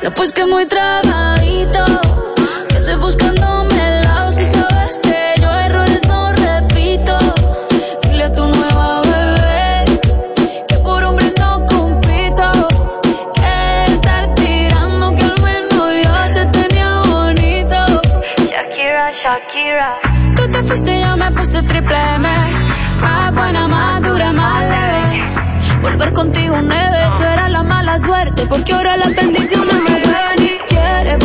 pues que muy tragadito, que estés buscándome el lado. Si sabes que yo errores no repito. Dile a tu nueva bebé que por hombre no compito. Que estar tirando, que al menos yo te tenía bonito. Shakira, Shakira. Tú te fuiste y yo me puse triple M. Más buena, más dura, más leve. Volver contigo un debe. Tú eras la mala suerte, porque ahora la bendición